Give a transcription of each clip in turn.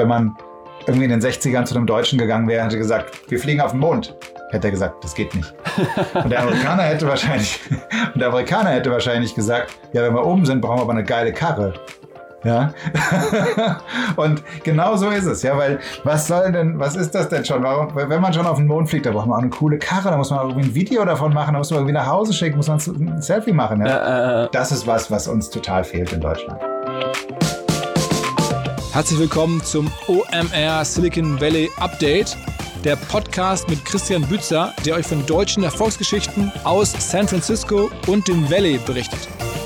wenn man irgendwie in den 60ern zu einem Deutschen gegangen wäre, hätte gesagt, wir fliegen auf den Mond. Hätte er gesagt, das geht nicht. Und der Amerikaner hätte wahrscheinlich gesagt, ja, wenn wir oben sind, brauchen wir aber eine geile Karre. Ja. Und genau so ist es, ja, weil was ist das denn schon? Warum, wenn man schon auf den Mond fliegt, da braucht man auch eine coole Karre, da muss man irgendwie ein Video davon machen, da muss man irgendwie nach Hause schicken, muss man ein Selfie machen. Ja? Das ist was uns total fehlt in Deutschland. Herzlich willkommen zum OMR Silicon Valley Update, der Podcast mit Christian Bützer, der euch von deutschen Erfolgsgeschichten aus San Francisco und dem Valley berichtet.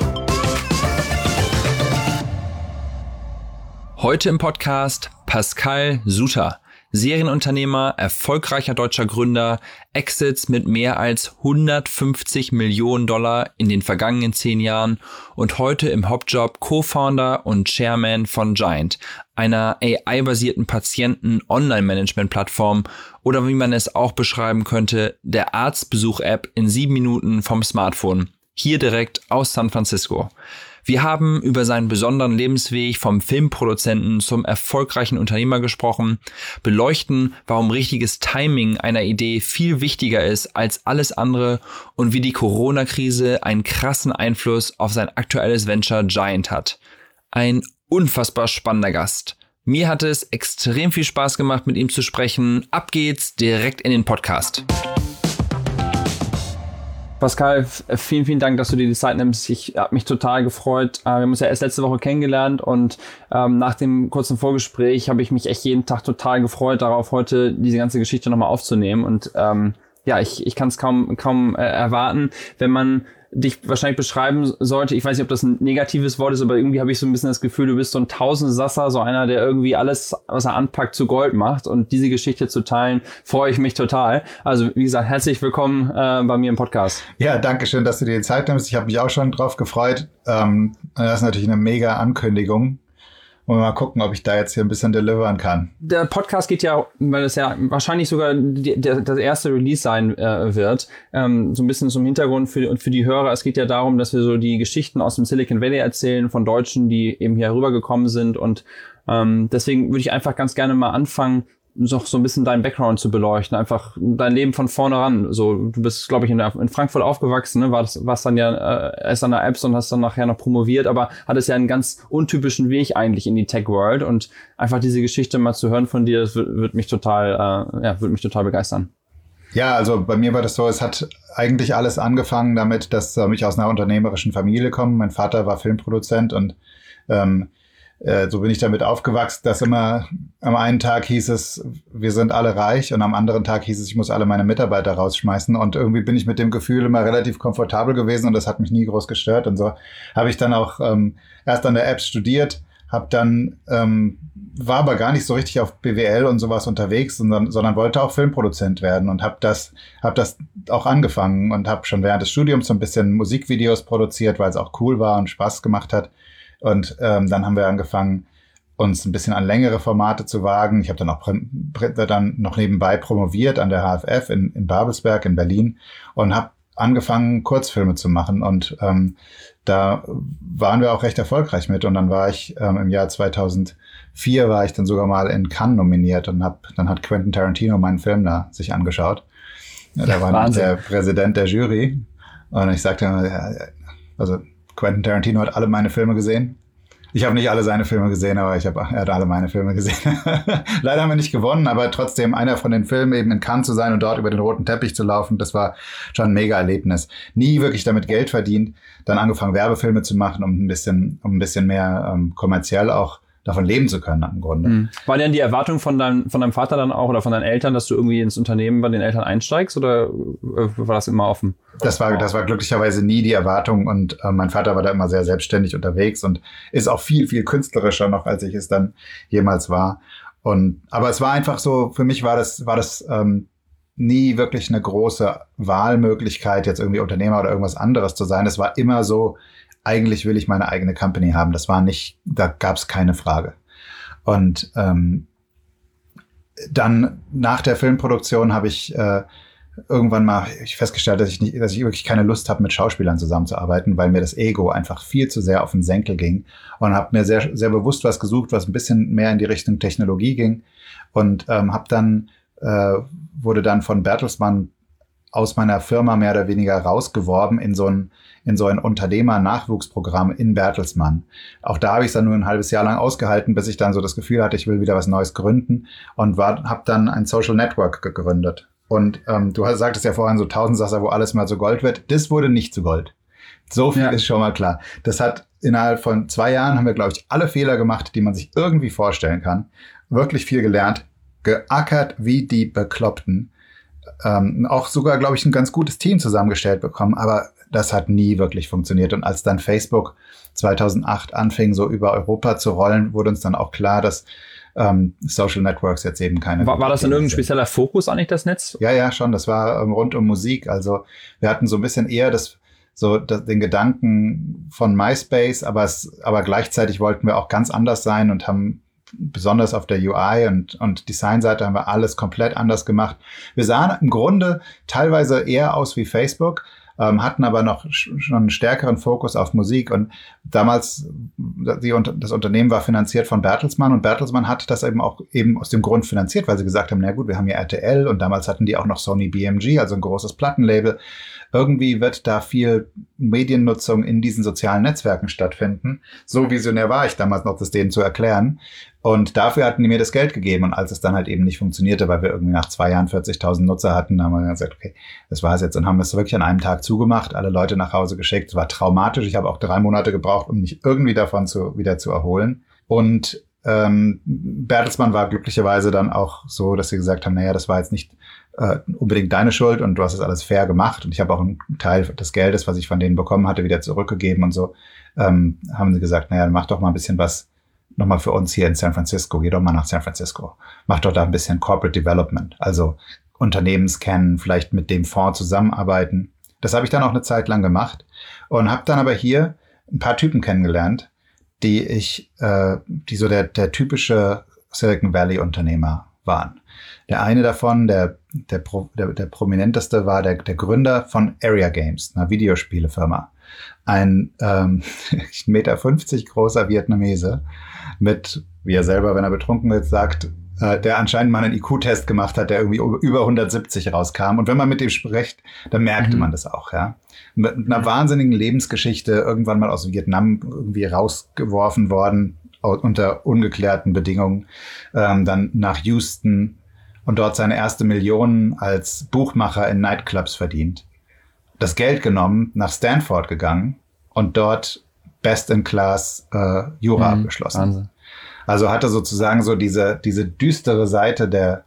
Heute im Podcast Pascal Suter, Serienunternehmer, erfolgreicher deutscher Gründer, Exits mit mehr als $150 Millionen in den vergangenen 10 Jahren und heute im Hauptjob Co-Founder und Chairman von Giant, einer AI-basierten Patienten-Online-Management-Plattform oder wie man es auch beschreiben könnte, der Arztbesuch-App in 7 Minuten vom Smartphone, hier direkt aus San Francisco. Wir haben über seinen besonderen Lebensweg vom Filmproduzenten zum erfolgreichen Unternehmer gesprochen, beleuchten, warum richtiges Timing einer Idee viel wichtiger ist als alles andere und wie die Corona-Krise einen krassen Einfluss auf sein aktuelles Venture Giant hat. Ein unfassbar spannender Gast. Mir hat es extrem viel Spaß gemacht, mit ihm zu sprechen. Ab geht's direkt in den Podcast. Pascal, vielen, vielen Dank, dass du dir die Zeit nimmst. Ich habe mich total gefreut. Wir haben uns ja erst letzte Woche kennengelernt und nach dem kurzen Vorgespräch habe ich mich echt jeden Tag total gefreut darauf, heute diese ganze Geschichte nochmal aufzunehmen. Und ich kann es kaum erwarten, wenn man dich wahrscheinlich beschreiben sollte. Ich weiß nicht, ob das ein negatives Wort ist, aber irgendwie habe ich so ein bisschen das Gefühl, du bist so ein Tausendsasser, so einer, der irgendwie alles, was er anpackt, zu Gold macht. Und diese Geschichte zu teilen, freue ich mich total. Also wie gesagt, herzlich willkommen bei mir im Podcast. Ja, danke schön, dass du dir die Zeit nimmst. Ich habe mich auch schon drauf gefreut. Das ist natürlich eine mega Ankündigung. Und mal gucken, ob ich da jetzt hier ein bisschen delivern kann. Der Podcast geht ja, weil es ja wahrscheinlich sogar das erste Release sein wird, so ein bisschen zum Hintergrund für die Hörer. Es geht ja darum, dass wir so die Geschichten aus dem Silicon Valley erzählen von Deutschen, die eben hier rübergekommen sind. Und deswegen würde ich einfach ganz gerne mal anfangen, noch so ein bisschen deinen Background zu beleuchten, einfach dein Leben von vorne ran. So, du bist, glaube ich, in Frankfurt aufgewachsen, ne? Warst dann ja erst an der Apps und hast dann nachher noch promoviert, aber hattest ja einen ganz untypischen Weg eigentlich in die Tech-World und einfach diese Geschichte mal zu hören von dir, das wird mich total begeistern. Ja, also bei mir war das so, es hat eigentlich alles angefangen damit, dass ich aus einer unternehmerischen Familie komme. Mein Vater war Filmproduzent und so bin ich damit aufgewachsen, dass immer am einen Tag hieß es, wir sind alle reich und am anderen Tag hieß es, ich muss alle meine Mitarbeiter rausschmeißen und irgendwie bin ich mit dem Gefühl immer relativ komfortabel gewesen und das hat mich nie groß gestört und so habe ich dann auch erst an der Apps studiert, habe dann war aber gar nicht so richtig auf BWL und sowas unterwegs, sondern wollte auch Filmproduzent werden und habe das auch angefangen und habe schon während des Studiums so ein bisschen Musikvideos produziert, weil es auch cool war und Spaß gemacht hat. Und dann haben wir angefangen, uns ein bisschen an längere Formate zu wagen. Ich habe dann auch noch nebenbei promoviert an der HFF in Babelsberg in Berlin und habe angefangen, Kurzfilme zu machen. Und da waren wir auch recht erfolgreich mit. Und dann war ich im Jahr 2004 war ich dann sogar mal in Cannes nominiert und dann hat Quentin Tarantino meinen Film da sich angeschaut. Da war Wahnsinn. Der Präsident der Jury und ich sagte immer, also Quentin Tarantino hat alle meine Filme gesehen. Ich habe nicht alle seine Filme gesehen, aber er hat alle meine Filme gesehen. Leider haben wir nicht gewonnen, aber trotzdem einer von den Filmen eben in Cannes zu sein und dort über den roten Teppich zu laufen, das war schon ein mega Erlebnis. Nie wirklich damit Geld verdient, dann angefangen Werbefilme zu machen, um ein bisschen mehr kommerziell auch davon leben zu können im Grunde. War denn die Erwartung von deinem Vater dann auch oder von deinen Eltern, dass du irgendwie ins Unternehmen bei den Eltern einsteigst oder war das immer offen? Das war glücklicherweise nie die Erwartung und mein Vater war da immer sehr selbstständig unterwegs und ist auch viel, viel künstlerischer noch, als ich es dann jemals war. Aber es war einfach so, für mich war das nie wirklich eine große Wahlmöglichkeit, jetzt irgendwie Unternehmer oder irgendwas anderes zu sein. Es war immer so, eigentlich will ich meine eigene Company haben. Da gab es keine Frage. Und dann nach der Filmproduktion habe ich irgendwann mal ich festgestellt, dass ich wirklich keine Lust habe, mit Schauspielern zusammenzuarbeiten, weil mir das Ego einfach viel zu sehr auf den Senkel ging und habe mir sehr, sehr bewusst was gesucht, was ein bisschen mehr in die Richtung Technologie ging und wurde dann von Bertelsmann aus meiner Firma mehr oder weniger rausgeworben in so ein Unternehmer-Nachwuchsprogramm in Bertelsmann. Auch da habe ich es dann nur ein halbes Jahr lang ausgehalten, bis ich dann so das Gefühl hatte, ich will wieder was Neues gründen und habe dann ein Social Network gegründet. Und du sagtest ja vorhin so Tausendsasser, wo alles mal so Gold wird. Das wurde nicht zu Gold. So viel ist schon mal klar. Das hat innerhalb von 2 Jahren haben wir, glaube ich, alle Fehler gemacht, die man sich irgendwie vorstellen kann. Wirklich viel gelernt, geackert wie die Bekloppten. Auch sogar, glaube ich, ein ganz gutes Team zusammengestellt bekommen, aber das hat nie wirklich funktioniert. Und als dann Facebook 2008 anfing, so über Europa zu rollen, wurde uns dann auch klar, dass Social Networks jetzt eben keine... War das dann irgendein spezieller Fokus eigentlich, das Netz? Ja, schon. Das war rund um Musik. Also wir hatten so ein bisschen eher den Gedanken von MySpace, aber gleichzeitig wollten wir auch ganz anders sein und haben besonders auf der UI und Designseite haben wir alles komplett anders gemacht. Wir sahen im Grunde teilweise eher aus wie Facebook, hatten aber noch schon einen stärkeren Fokus auf Musik. Und damals, das Unternehmen war finanziert von Bertelsmann und Bertelsmann hat das eben auch eben aus dem Grund finanziert, weil sie gesagt haben, na gut, wir haben ja RTL und damals hatten die auch noch Sony BMG, also ein großes Plattenlabel. Irgendwie wird da viel Mediennutzung in diesen sozialen Netzwerken stattfinden. So visionär war ich damals noch, das denen zu erklären. Und dafür hatten die mir das Geld gegeben. Und als es dann halt eben nicht funktionierte, weil wir irgendwie nach 2 Jahren 40.000 Nutzer hatten, haben wir gesagt, okay, das war's jetzt. Und haben es wirklich an einem Tag zugemacht, alle Leute nach Hause geschickt. Es war traumatisch. Ich habe auch 3 Monate gebraucht, um mich irgendwie davon wieder zu erholen. Und Bertelsmann war glücklicherweise dann auch so, dass sie gesagt haben, naja, das war jetzt nicht unbedingt deine Schuld und du hast es alles fair gemacht. Und ich habe auch einen Teil des Geldes, was ich von denen bekommen hatte, wieder zurückgegeben und so. Haben sie gesagt, naja, mach doch mal ein bisschen was nochmal für uns hier in San Francisco. Geh doch mal nach San Francisco. Mach doch da ein bisschen Corporate Development. Also Unternehmenskennen, vielleicht mit dem Fonds zusammenarbeiten. Das habe ich dann auch eine Zeit lang gemacht und habe dann aber hier ein paar Typen kennengelernt, die so der typische Silicon Valley Unternehmer waren. Der eine davon, der prominenteste war der Gründer von Area Games, einer Videospielefirma. Ein 1,50 Meter großer Vietnamese mit, wie er selber, wenn er betrunken ist, sagt, der anscheinend mal einen IQ-Test gemacht hat, der irgendwie über 170 rauskam. Und wenn man mit dem spricht, dann merkte man das auch, ja. Mit einer wahnsinnigen Lebensgeschichte, irgendwann mal aus Vietnam irgendwie rausgeworfen worden, unter ungeklärten Bedingungen, dann nach Houston und dort seine erste Million als Buchmacher in Nightclubs verdient. Das Geld genommen, nach Stanford gegangen und dort Best in Class Jura abgeschlossen. Wahnsinn. Also hatte sozusagen so diese düstere Seite der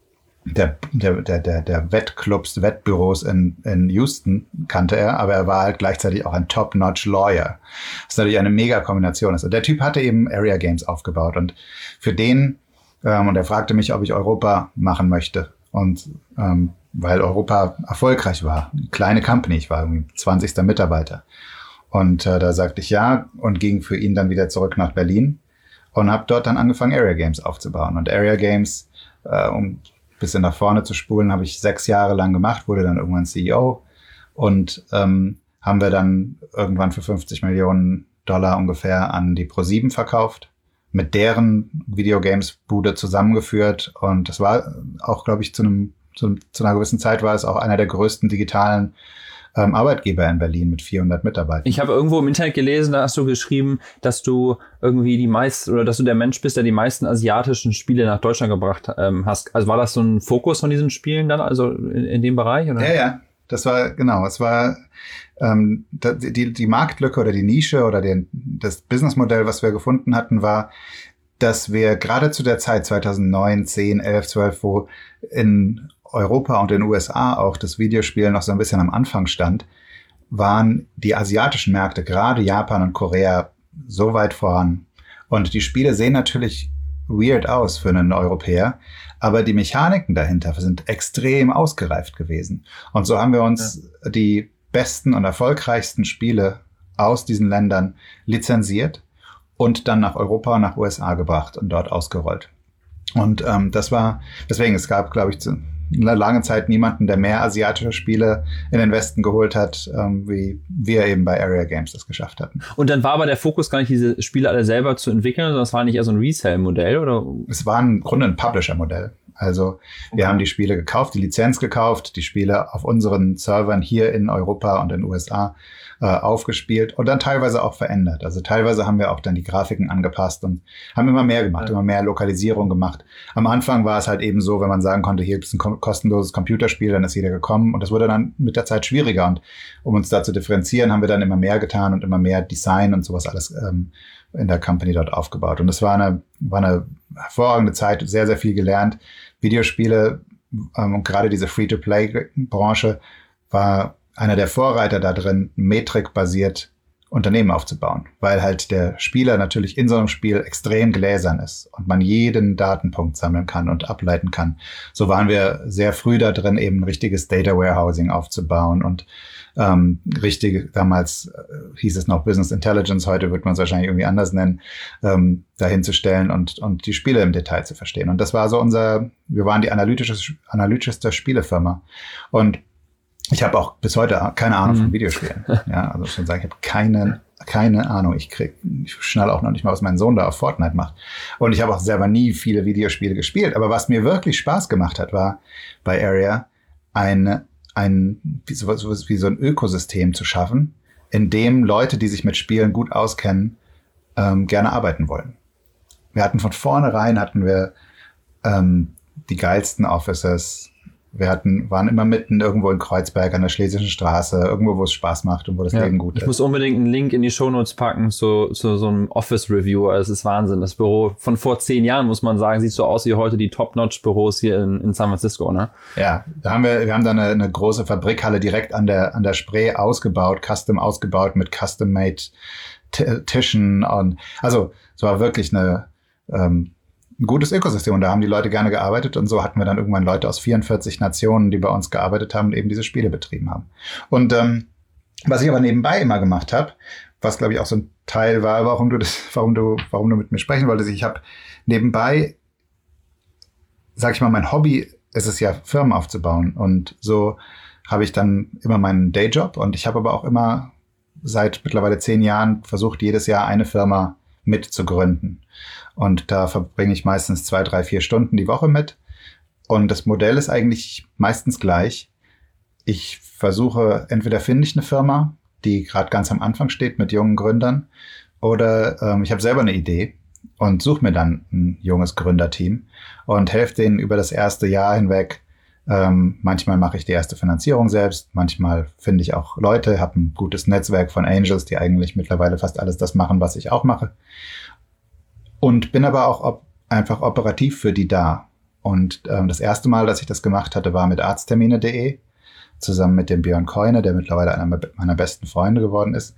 Wettclubs, Wettbüros in Houston kannte er, aber er war halt gleichzeitig auch ein Top-Notch Lawyer. Was natürlich eine mega Kombination ist. Und der Typ hatte eben Area Games aufgebaut und für den, und er fragte mich, ob ich Europa machen möchte. Und weil Europa erfolgreich war, eine kleine Company, ich war irgendwie 20. Mitarbeiter. Und da sagte ich ja und ging für ihn dann wieder zurück nach Berlin und habe dort dann angefangen, Area Games aufzubauen. Und Area Games, um ein bisschen nach vorne zu spulen, habe ich 6 Jahre lang gemacht, wurde dann irgendwann CEO und haben wir dann irgendwann für $50 Millionen ungefähr an die ProSieben verkauft, mit deren Videogames-Bude zusammengeführt. Und das war auch, glaube ich, zu einer gewissen Zeit war es auch einer der größten digitalen Arbeitgeber in Berlin mit 400 Mitarbeitern. Ich habe irgendwo im Internet gelesen, da hast du geschrieben, dass du irgendwie dass du der Mensch bist, der die meisten asiatischen Spiele nach Deutschland gebracht hast. Also war das so ein Fokus von diesen Spielen dann, also in dem Bereich? Oder? Ja. Das war, genau, es war die Marktlücke oder die Nische oder das Businessmodell, was wir gefunden hatten, war, dass wir gerade zu der Zeit 2009, 10, 11, 12, wo in Europa und in den USA auch das Videospiel noch so ein bisschen am Anfang stand, waren die asiatischen Märkte, gerade Japan und Korea, so weit voran. Und die Spiele sehen natürlich weird aus für einen Europäer, aber die Mechaniken dahinter sind extrem ausgereift gewesen. Und so haben wir uns die besten und erfolgreichsten Spiele aus diesen Ländern lizenziert und dann nach Europa und nach USA gebracht und dort ausgerollt. Und das war, deswegen, es gab, glaube ich, eine lange Zeit niemanden, der mehr asiatische Spiele in den Westen geholt hat, wie wir eben bei Area Games das geschafft hatten. Und dann war aber der Fokus gar nicht, diese Spiele alle selber zu entwickeln, sondern es war nicht eher so ein Resell-Modell, oder? Es war im Grunde ein Publisher-Modell. Also wir haben die Spiele gekauft, die Lizenz gekauft, die Spiele auf unseren Servern hier in Europa und in den USA aufgespielt und dann teilweise auch verändert. Also teilweise haben wir auch dann die Grafiken angepasst und haben immer mehr gemacht, immer mehr Lokalisierung gemacht. Am Anfang war es halt eben so, wenn man sagen konnte, hier gibt es ein kostenloses Computerspiel, dann ist jeder gekommen und das wurde dann mit der Zeit schwieriger. Und um uns da zu differenzieren, haben wir dann immer mehr getan und immer mehr Design und sowas alles in der Company dort aufgebaut. Und das war eine hervorragende Zeit, sehr, sehr viel gelernt. Videospiele und gerade diese Free-to-Play-Branche war einer der Vorreiter da drin, metrikbasiert Unternehmen aufzubauen, weil halt der Spieler natürlich in so einem Spiel extrem gläsern ist und man jeden Datenpunkt sammeln kann und ableiten kann. So waren wir sehr früh da drin, eben ein richtiges Data Warehousing aufzubauen und damals hieß es noch Business Intelligence, heute wird man es wahrscheinlich irgendwie anders nennen, dahin zu stellen und die Spiele im Detail zu verstehen. Und das war so wir waren die analytischste Spielefirma. Und ich habe auch bis heute keine Ahnung von Videospielen. Ja, also schon sagen, ich habe keine Ahnung. Ich schnall auch noch nicht mal, was mein Sohn da auf Fortnite macht. Und ich habe auch selber nie viele Videospiele gespielt. Aber was mir wirklich Spaß gemacht hat, war bei Area wie so ein Ökosystem zu schaffen, in dem Leute, die sich mit Spielen gut auskennen, gerne arbeiten wollen. Wir hatten von vornherein die geilsten Offices. Wir waren immer mitten irgendwo in Kreuzberg an der Schlesischen Straße, irgendwo, wo es Spaß macht und wo das Leben gut ist. Ich muss unbedingt einen Link in die Shownotes packen zu so einem Office-Review. Es ist Wahnsinn. Das Büro von vor 10 Jahren, muss man sagen, sieht so aus wie heute die Top-Notch-Büros hier in San Francisco, ne? Ja, wir haben da eine große Fabrikhalle direkt an der Spree ausgebaut, custom ausgebaut mit custom-made Tischen. Also es war wirklich ein gutes Ökosystem und da haben die Leute gerne gearbeitet und so hatten wir dann irgendwann Leute aus 44 Nationen, die bei uns gearbeitet haben und eben diese Spiele betrieben haben. Und was ich aber nebenbei immer gemacht habe, was glaube ich auch so ein Teil war, warum du mit mir sprechen wolltest, ich habe nebenbei, sag ich mal, mein Hobby ist es ja, Firmen aufzubauen und so habe ich dann immer meinen Dayjob und ich habe aber auch immer seit mittlerweile 10 Jahren versucht, jedes Jahr eine Firma mit zu gründen. Und da verbringe ich meistens 2, 3, 4 Stunden die Woche mit. Und das Modell ist eigentlich meistens gleich. Ich versuche, entweder finde ich eine Firma, die gerade ganz am Anfang steht mit jungen Gründern, oder ich habe selber eine Idee und suche mir dann ein junges Gründerteam und helfe denen über das erste Jahr hinweg. Manchmal mache ich die erste Finanzierung selbst, manchmal finde ich auch Leute, habe ein gutes Netzwerk von Angels, die eigentlich mittlerweile fast alles das machen, was ich auch mache. Und bin aber auch einfach operativ für die da. Und das erste Mal, dass ich das gemacht hatte, war mit Arzttermine.de, zusammen mit dem Björn Keune, der mittlerweile einer meiner besten Freunde geworden ist,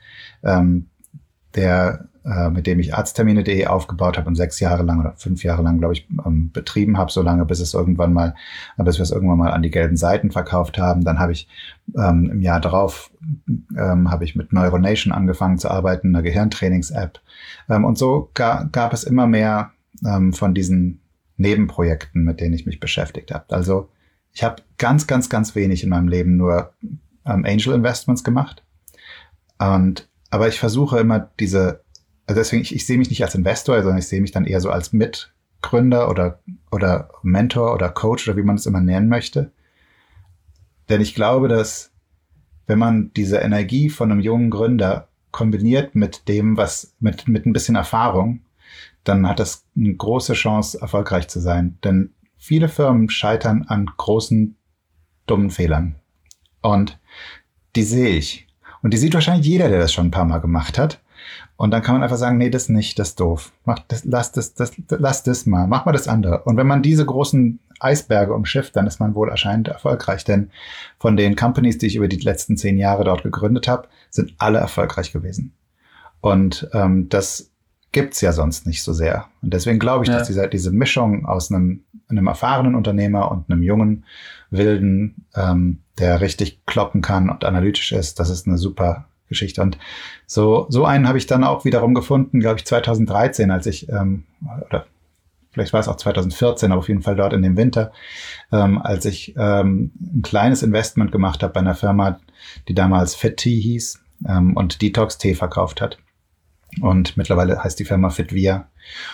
mit dem ich Arzttermine.de aufgebaut habe und 6 Jahre lang oder 5 Jahre lang, glaube ich, betrieben habe, so lange, bis wir es irgendwann mal an die gelben Seiten verkauft haben. Dann habe ich im Jahr darauf habe ich mit Neuronation angefangen zu arbeiten, einer Gehirntrainings-App. Und so gab es immer mehr von diesen Nebenprojekten, mit denen ich mich beschäftigt habe. Also ich habe ganz, ganz, ganz wenig in meinem Leben nur Angel Investments gemacht. Aber ich versuche immer deswegen, ich sehe mich nicht als Investor, sondern ich sehe mich dann eher so als Mitgründer oder Mentor oder Coach oder wie man es immer nennen möchte. Denn ich glaube, dass wenn man diese Energie von einem jungen Gründer kombiniert mit dem, mit ein bisschen Erfahrung, dann hat das eine große Chance, erfolgreich zu sein. Denn viele Firmen scheitern an großen, dummen Fehlern. Und die sehe ich. Und die sieht wahrscheinlich jeder, der das schon ein paar Mal gemacht hat. Und dann kann man einfach sagen, nee, das nicht, das ist doof. Lass das mal, mach mal das andere. Und wenn man diese großen Eisberge umschifft, dann ist man wohl erscheinend erfolgreich. Denn von den Companies, die ich über die letzten 10 Jahre dort gegründet habe, sind alle erfolgreich gewesen. Und das gibt's ja sonst nicht so sehr. Und deswegen glaube ich, dass diese Mischung aus einem erfahrenen Unternehmer und einem jungen, wilden, der richtig kloppen kann und analytisch ist, das ist eine super Geschichte. Und so einen habe ich dann auch wiederum gefunden, glaube ich, 2013, als ich, oder vielleicht war es auch 2014, aber auf jeden Fall dort in dem Winter, als ich ein kleines Investment gemacht habe bei einer Firma, die damals Fit Tea hieß und Detox-Tee verkauft hat. Und mittlerweile heißt die Firma Fitvia.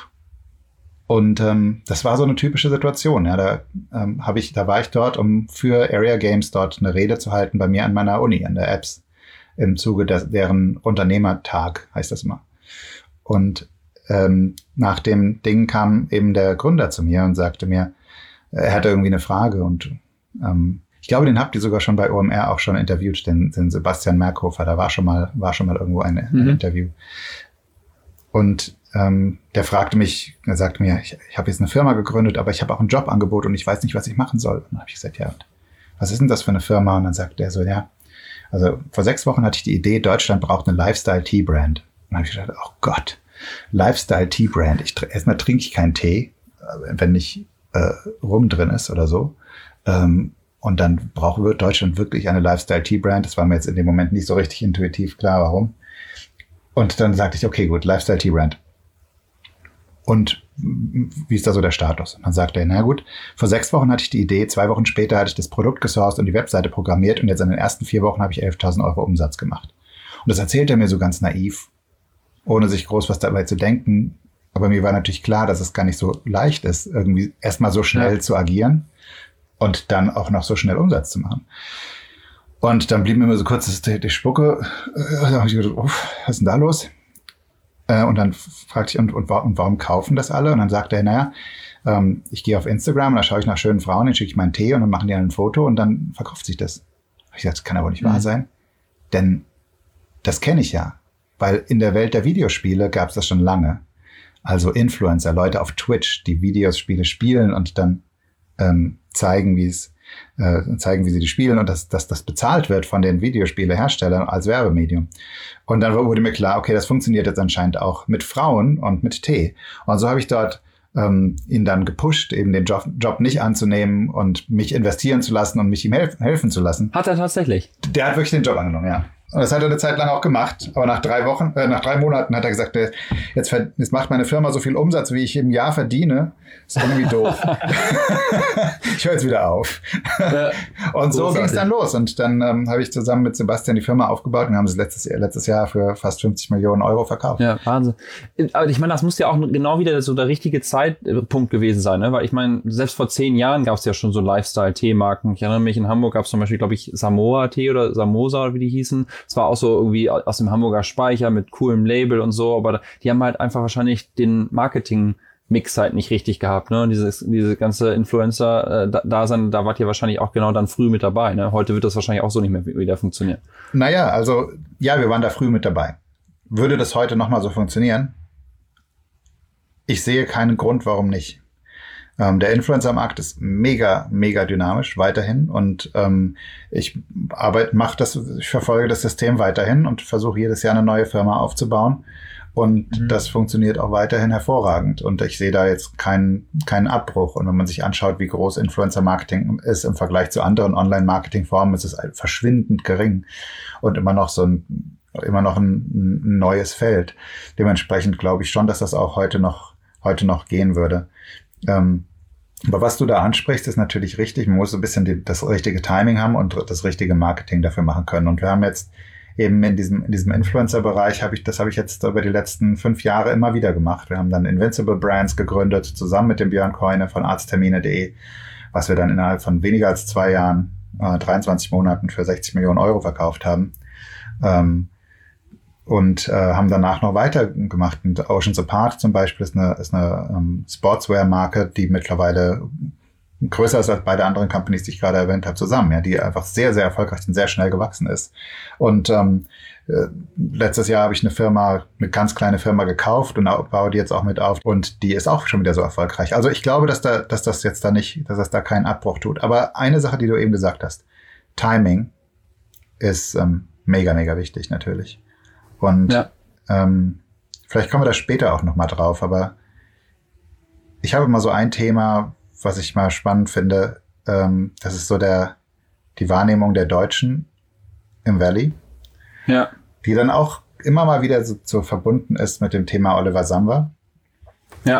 Und das war so eine typische Situation. Ja, da war ich dort, um für Area Games dort eine Rede zu halten bei mir an meiner Uni, an der EBS, im Zuge deren Unternehmertag, heißt das immer. Und nach dem Ding kam eben der Gründer zu mir und sagte mir, er hatte irgendwie eine Frage. Und ich glaube, den habt ihr sogar schon bei OMR auch schon interviewt, den Sebastian Merkhofer. Da war schon mal irgendwo ein Interview. Und der fragte mich, er sagte mir, ich habe jetzt eine Firma gegründet, aber ich habe auch ein Jobangebot und ich weiß nicht, was ich machen soll. Und dann habe ich gesagt, ja, was ist denn das für eine Firma? Und dann sagte er so, ja, also vor 6 Wochen hatte ich die Idee, Deutschland braucht eine Lifestyle-Tea-Brand. Und dann habe ich gedacht, oh Gott, Lifestyle-Tea-Brand. Erstmal trinke ich keinen Tee, wenn nicht Rum drin ist oder so. Und dann wird Deutschland wirklich eine Lifestyle-Tea-Brand. Das war mir jetzt in dem Moment nicht so richtig intuitiv klar, warum. Und dann sagte ich, okay, gut, Lifestyle-Tea-Brand. Und wie ist da so der Status? Und dann sagte er, na gut, vor 6 Wochen hatte ich die Idee, 2 Wochen später hatte ich das Produkt gesourced und die Webseite programmiert und jetzt in den ersten 4 Wochen habe ich 11.000 Euro Umsatz gemacht. Und das erzählt er mir so ganz naiv, ohne sich groß was dabei zu denken. Aber mir war natürlich klar, dass es gar nicht so leicht ist, irgendwie erstmal so schnell zu agieren und dann auch noch so schnell Umsatz zu machen. Und dann blieb mir immer so kurz die Spucke. Da habe ich gedacht, was ist denn da los? Und dann fragte ich, und warum kaufen das alle? Und dann sagte er, naja, ich gehe auf Instagram und da schaue ich nach schönen Frauen, dann schicke ich meinen Tee und dann machen die ein Foto und dann verkauft sich das. Ich gesagt, das kann aber nicht wahr sein. Denn das kenne ich ja. Weil in der Welt der Videospiele gab es das schon lange. Also Influencer, Leute auf Twitch, die Videospiele spielen und dann zeigen, wie sie die spielen und dass das bezahlt wird von den Videospieleherstellern als Werbemedium. Und dann wurde mir klar, okay, das funktioniert jetzt anscheinend auch mit Frauen und mit Tee. Und so habe ich dort ihn dann gepusht, eben den Job nicht anzunehmen und mich investieren zu lassen und mich ihm helfen zu lassen. Hat er tatsächlich? Der hat wirklich den Job angenommen, ja. Und das hat er eine Zeit lang auch gemacht. Aber nach 3 Monaten hat er gesagt, jetzt macht meine Firma so viel Umsatz, wie ich im Jahr verdiene. Ist irgendwie doof. Ich höre jetzt wieder auf. Und so ging es dann los. Und dann habe ich zusammen mit Sebastian die Firma aufgebaut und haben es letztes Jahr für fast 50 Millionen Euro verkauft. Ja, Wahnsinn. Aber ich meine, das muss ja auch genau wieder so der richtige Zeitpunkt gewesen sein, ne? Weil ich meine, selbst vor 10 Jahren gab es ja schon so Lifestyle-Tee-Marken. Ich erinnere mich, in Hamburg gab es zum Beispiel, glaube ich, Samoa-Tee oder Samosa, wie die hießen. Es war auch so irgendwie aus dem Hamburger Speicher mit coolem Label und so, aber die haben halt einfach wahrscheinlich den Marketing-Mix halt nicht richtig gehabt, ne? Und diese ganze Influencer-Dasein, da wart ihr wahrscheinlich auch genau dann früh mit dabei, ne? Heute wird das wahrscheinlich auch so nicht mehr wieder funktionieren. Naja, also, ja, wir waren da früh mit dabei. Würde das heute nochmal so funktionieren? Ich sehe keinen Grund, warum nicht. Der Influencer-Markt ist mega, mega dynamisch weiterhin und ich verfolge das System weiterhin und versuche jedes Jahr eine neue Firma aufzubauen und das funktioniert auch weiterhin hervorragend und ich sehe da jetzt keinen Abbruch und wenn man sich anschaut, wie groß Influencer-Marketing ist im Vergleich zu anderen Online-Marketing-Formen, ist es verschwindend gering und immer noch ein neues Feld. Dementsprechend glaube ich schon, dass das auch heute noch gehen würde. Aber was du da ansprichst, ist natürlich richtig. Man muss so ein bisschen das richtige Timing haben und das richtige Marketing dafür machen können. Und wir haben jetzt eben in diesem Influencer-Bereich, habe ich jetzt über die letzten 5 Jahre immer wieder gemacht. Wir haben dann Invincible Brands gegründet, zusammen mit dem Björn Keune von Arzttermine.de, was wir dann innerhalb von weniger als 2 Jahren, 23 Monaten für 60 Millionen Euro verkauft haben. Und haben danach noch weitergemacht. Und Oceans Apart zum Beispiel ist eine Sportswear-Marke, die mittlerweile größer ist als beide anderen Companies, die ich gerade erwähnt habe, zusammen, ja, die einfach sehr, sehr erfolgreich und sehr schnell gewachsen ist. Und letztes Jahr habe ich eine ganz kleine Firma gekauft und baue die jetzt auch mit auf. Und die ist auch schon wieder so erfolgreich. Also ich glaube, dass das da keinen Abbruch tut. Aber eine Sache, die du eben gesagt hast, Timing ist mega, mega wichtig natürlich. Und vielleicht kommen wir da später auch nochmal drauf, aber ich habe immer so ein Thema, was ich mal spannend finde, das ist so die Wahrnehmung der Deutschen im Valley, die dann auch immer mal wieder so verbunden ist mit dem Thema Oliver Samba. Ja.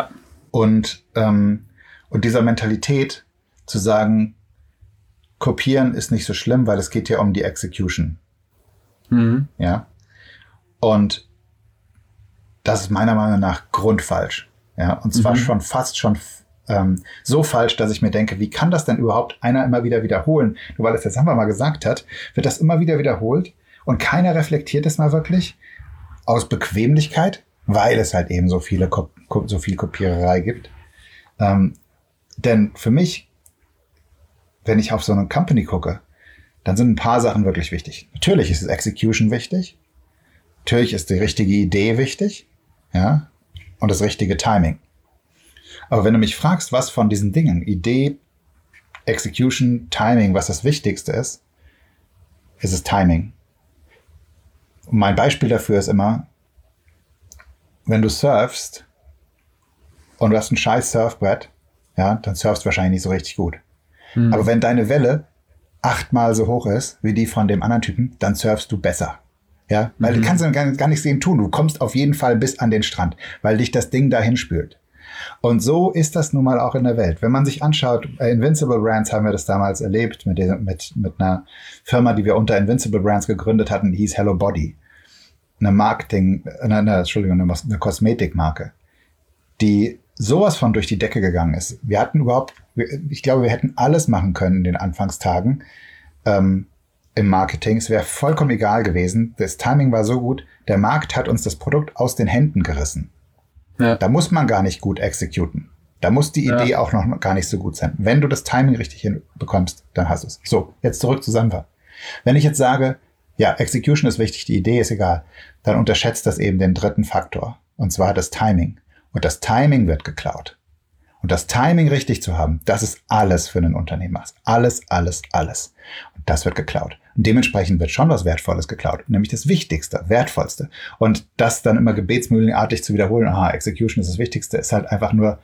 Und dieser Mentalität zu sagen, kopieren ist nicht so schlimm, weil es geht ja um die Execution. Ja. Und das ist meiner Meinung nach grundfalsch. Ja. Und zwar fast schon so falsch, dass ich mir denke, wie kann das denn überhaupt einer immer wieder wiederholen? Nur weil es der Samba mal gesagt hat, wird das immer wieder wiederholt und keiner reflektiert es mal wirklich aus Bequemlichkeit, weil es halt eben so viel Kopiererei gibt. Denn für mich, wenn ich auf so eine Company gucke, dann sind ein paar Sachen wirklich wichtig. Natürlich ist das Execution wichtig. Natürlich ist die richtige Idee wichtig. Ja. Und das richtige Timing. Aber wenn du mich fragst, was von diesen Dingen, Idee, Execution, Timing, was das Wichtigste ist es Timing. Und mein Beispiel dafür ist immer, wenn du surfst und du hast ein scheiß Surfbrett, ja, dann surfst du wahrscheinlich nicht so richtig gut. Aber wenn deine Welle 8-mal so hoch ist wie die von dem anderen Typen, dann surfst du besser. Ja, weil du kannst gar nichts gegen tun. Du kommst auf jeden Fall bis an den Strand, weil dich das Ding dahin spült. Und so ist das nun mal auch in der Welt. Wenn man sich anschaut, bei Invincible Brands haben wir das damals erlebt mit einer Firma, die wir unter Invincible Brands gegründet hatten, die hieß Hello Body. Eine Kosmetikmarke, die sowas von durch die Decke gegangen ist. Ich glaube, wir hätten alles machen können in den Anfangstagen im Marketing. Es wäre vollkommen egal gewesen. Das Timing war so gut, der Markt hat uns das Produkt aus den Händen gerissen. Ja. Da muss man gar nicht gut exekuten. Da muss die Idee auch noch gar nicht so gut sein. Wenn du das Timing richtig hinbekommst, dann hast du es. So, jetzt zurück zu Samba. Wenn ich jetzt sage, ja, Execution ist wichtig, die Idee ist egal, dann unterschätzt das eben den dritten Faktor. Und zwar das Timing. Und das Timing wird geklaut. Und das Timing richtig zu haben, das ist alles für einen Unternehmer. Alles. Und das wird geklaut. Und dementsprechend wird schon was Wertvolles geklaut. Nämlich das Wichtigste, Wertvollste. Und das dann immer gebetsmühlenartig zu wiederholen, Execution ist das Wichtigste, ist halt einfach nur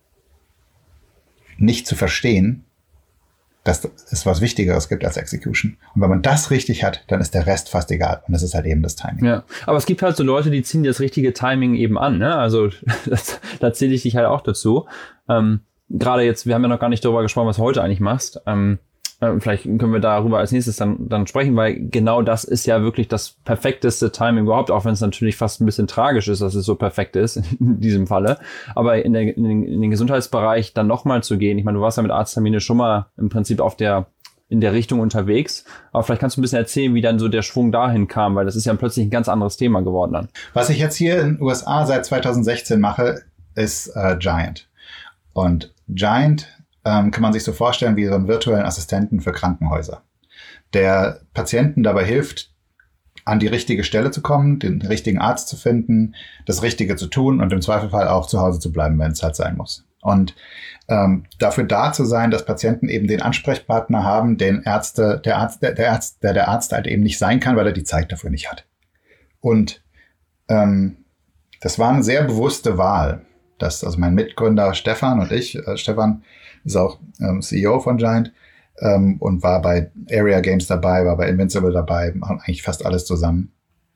nicht zu verstehen, dass es was Wichtigeres gibt als Execution. Und wenn man das richtig hat, dann ist der Rest fast egal. Und das ist halt eben das Timing. Ja, aber es gibt halt so Leute, die ziehen das richtige Timing eben an. Ne? Also da zähle ich dich halt auch dazu. Gerade jetzt, wir haben ja noch gar nicht darüber gesprochen, was du heute eigentlich machst. Vielleicht können wir darüber als nächstes dann sprechen, weil genau das ist ja wirklich das perfekteste Timing überhaupt, auch wenn es natürlich fast ein bisschen tragisch ist, dass es so perfekt ist in diesem Falle. Aber in den Gesundheitsbereich dann nochmal zu gehen, ich meine, du warst ja mit Arzttermine schon mal im Prinzip in der Richtung unterwegs, aber vielleicht kannst du ein bisschen erzählen, wie dann so der Schwung dahin kam, weil das ist ja plötzlich ein ganz anderes Thema geworden dann. Was ich jetzt hier in den USA seit 2016 mache, ist Giant. Und Giant kann man sich so vorstellen wie so einen virtuellen Assistenten für Krankenhäuser, der Patienten dabei hilft, an die richtige Stelle zu kommen, den richtigen Arzt zu finden, das Richtige zu tun und im Zweifelsfall auch zu Hause zu bleiben, wenn es halt sein muss. Und dafür da zu sein, dass Patienten eben den Ansprechpartner haben, der Arzt halt eben nicht sein kann, weil er die Zeit dafür nicht hat. Und das war eine sehr bewusste Wahl. Also mein Mitgründer Stefan und ich, Stefan ist auch CEO von Giant und war bei Area Games dabei, war bei Invincible dabei, machen eigentlich fast alles zusammen.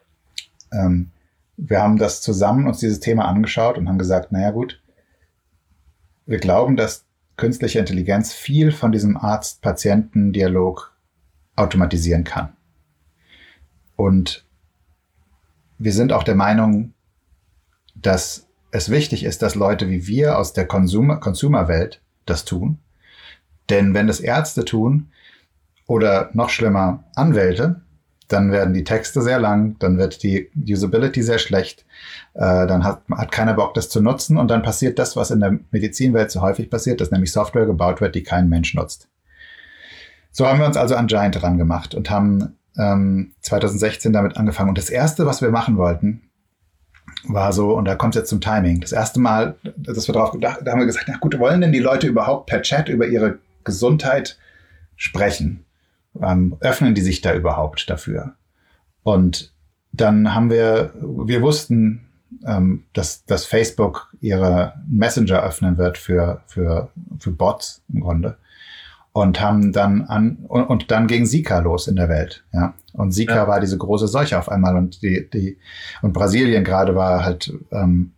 Wir haben das zusammen uns dieses Thema angeschaut und haben gesagt, naja gut, wir glauben, dass künstliche Intelligenz viel von diesem Arzt-Patienten-Dialog automatisieren kann. Und wir sind auch der Meinung, dass es wichtig ist, dass Leute wie wir aus der Consumer-Welt das tun. Denn wenn das Ärzte tun oder noch schlimmer Anwälte, dann werden die Texte sehr lang, dann wird die Usability sehr schlecht, dann hat keiner Bock, das zu nutzen und dann passiert das, was in der Medizinwelt so häufig passiert, dass nämlich Software gebaut wird, die kein Mensch nutzt. So haben wir uns also an Giant dran gemacht und haben 2016 damit angefangen. Und das Erste, was wir machen wollten, war so, und da kommt es jetzt zum Timing. Das erste Mal, dass wir drauf gedacht, da haben wir gesagt, na gut, wollen denn die Leute überhaupt per Chat über ihre Gesundheit sprechen? Öffnen die sich da überhaupt dafür? Und dann haben wir wussten, dass Facebook ihre Messenger öffnen wird für Bots im Grunde. Und haben dann dann ging Zika los in der Welt, ja. Und Zika war diese große Seuche auf einmal und und Brasilien gerade war halt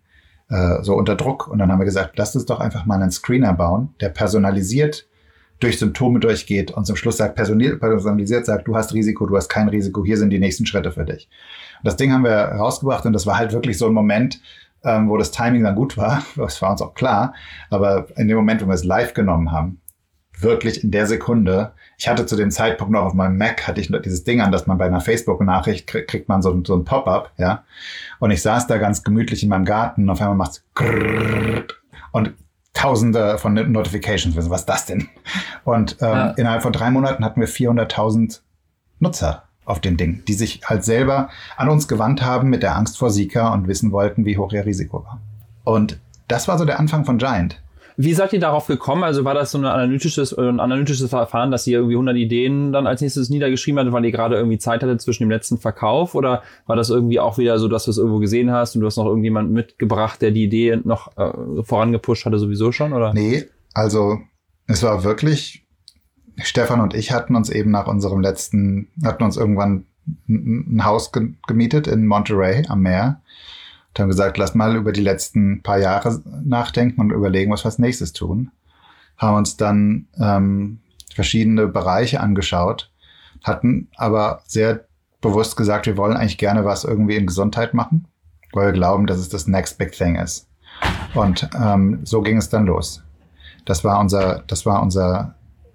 so unter Druck. Und dann haben wir gesagt, lasst uns doch einfach mal einen Screener bauen, der personalisiert durch Symptome durchgeht und zum Schluss sagt, personalisiert sagt, du hast Risiko, du hast kein Risiko, hier sind die nächsten Schritte für dich. Und das Ding haben wir rausgebracht und das war halt wirklich so ein Moment, wo das Timing dann gut war, das war uns auch klar, aber in dem Moment, wo wir es live genommen haben, wirklich in der Sekunde, ich hatte zu dem Zeitpunkt noch auf meinem Mac, hatte ich noch dieses Ding an, dass man bei einer Facebook-Nachricht kriegt man so ein Pop-up, ja, und ich saß da ganz gemütlich in meinem Garten und auf einmal macht's und Tausende von Notifications, was ist das denn? Und innerhalb von 3 Monaten hatten wir 400.000 Nutzer auf dem Ding, die sich halt selber an uns gewandt haben mit der Angst vor Zika und wissen wollten, wie hoch ihr Risiko war. Und das war so der Anfang von Giant. Wie seid ihr darauf gekommen? Also war das so ein analytisches Verfahren, dass ihr irgendwie 100 Ideen dann als nächstes niedergeschrieben hattet, weil ihr gerade irgendwie Zeit hattet zwischen dem letzten Verkauf? Oder war das irgendwie auch wieder so, dass du es irgendwo gesehen hast und du hast noch irgendjemanden mitgebracht, der die Idee noch vorangepusht hatte sowieso schon? Oder? Nee, also es war wirklich, Stefan und ich hatten uns eben hatten uns irgendwann ein Haus gemietet in Monterey am Meer. Und haben gesagt, lass mal über die letzten paar Jahre nachdenken und überlegen, was wir als nächstes tun. Haben uns dann verschiedene Bereiche angeschaut, hatten aber sehr bewusst gesagt, wir wollen eigentlich gerne was irgendwie in Gesundheit machen, weil wir glauben, dass es das next big thing ist. Und so ging es dann los. Das war unser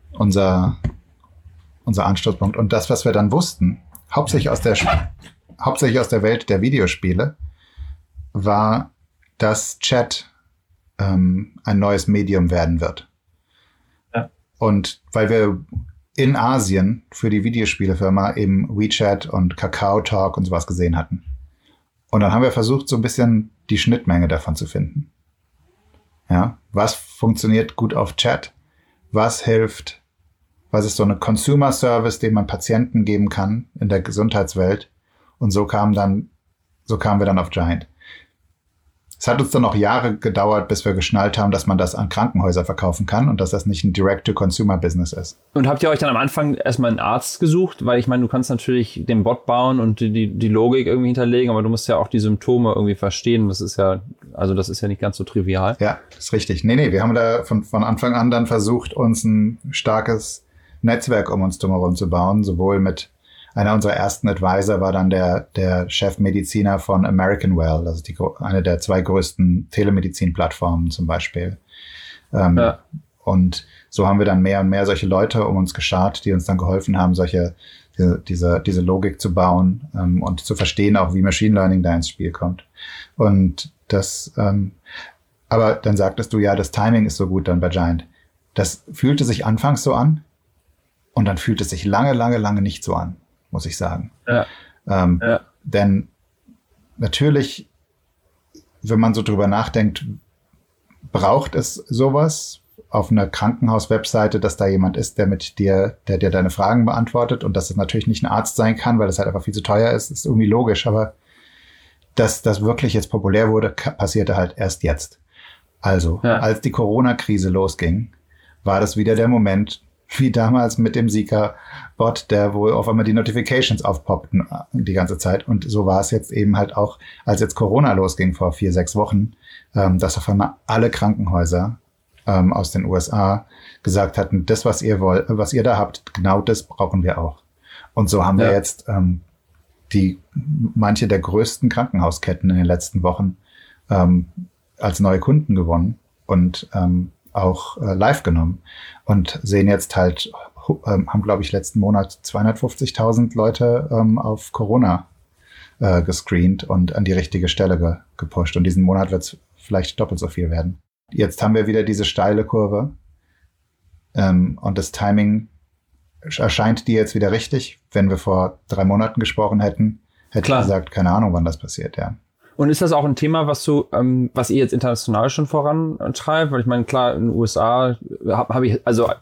Anstoßpunkt. Und das, was wir dann wussten, hauptsächlich aus der Welt der Videospiele, war, dass Chat ein neues Medium werden wird. Ja. Und weil wir in Asien für die Videospielefirma eben WeChat und Kakao Talk und sowas gesehen hatten. Und dann haben wir versucht, so ein bisschen die Schnittmenge davon zu finden. Ja, was funktioniert gut auf Chat? Was hilft? Was ist so eine Consumer Service, den man Patienten geben kann in der Gesundheitswelt? Und so kamen wir dann auf Giant. Es hat uns dann noch Jahre gedauert, bis wir geschnallt haben, dass man das an Krankenhäuser verkaufen kann und dass das nicht ein Direct-to-Consumer-Business ist. Und habt ihr euch dann am Anfang erstmal einen Arzt gesucht? Weil ich meine, du kannst natürlich den Bot bauen und die Logik irgendwie hinterlegen, aber du musst ja auch die Symptome irgendwie verstehen. Das ist ja nicht ganz so trivial. Ja, das ist richtig. Nee, wir haben da von Anfang an dann versucht, uns ein starkes Netzwerk um uns drumherum zu bauen, sowohl mit einer unserer ersten Advisor war dann der Chefmediziner von American Well, das ist eine der 2 größten Telemedizin-Plattformen zum Beispiel. Und so haben wir dann mehr und mehr solche Leute um uns geschart, die uns dann geholfen haben, diese Logik zu bauen und zu verstehen auch, wie Machine Learning da ins Spiel kommt. Und das, aber dann sagtest du, ja, das Timing ist so gut dann bei Giant. Das fühlte sich anfangs so an und dann fühlt es sich lange nicht so an, muss ich sagen. Ja. Denn natürlich, wenn man so drüber nachdenkt, braucht es sowas auf einer Krankenhaus-Webseite, dass da jemand ist, der dir deine Fragen beantwortet und dass es natürlich nicht ein Arzt sein kann, weil das halt einfach viel zu teuer ist irgendwie logisch, aber dass das wirklich jetzt populär wurde, passierte halt erst jetzt. Also, als die Corona-Krise losging, war das wieder der Moment, wie damals mit dem Zika-Bot, wo auf einmal die Notifications aufpoppten die ganze Zeit. Und so war es jetzt eben halt auch, als jetzt Corona losging vor 4-6 Wochen, dass auf einmal alle Krankenhäuser aus den USA gesagt hatten, das, was ihr da habt, genau das brauchen wir auch. Und so haben wir jetzt manche der größten Krankenhausketten in den letzten Wochen als neue Kunden gewonnen und auch live genommen und sehen jetzt halt, haben, glaube ich, letzten Monat 250.000 Leute auf Corona gescreent und an die richtige Stelle gepusht. Und diesen Monat wird es vielleicht doppelt so viel werden. Jetzt haben wir wieder diese steile Kurve und das Timing erscheint dir jetzt wieder richtig. Wenn wir vor 3 Monaten gesprochen hätten, hätte ich gesagt, keine Ahnung, wann das passiert, ja. Und ist das auch ein Thema, was ihr jetzt international schon vorantreibt? Weil ich meine, klar, in den USA habe ich, also